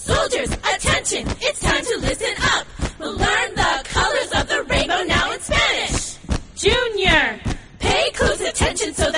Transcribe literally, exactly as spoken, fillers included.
Soldiers, attention, it's time to listen up. We'll learn the colors of the rainbow now in Spanish. Junior, pay close attention so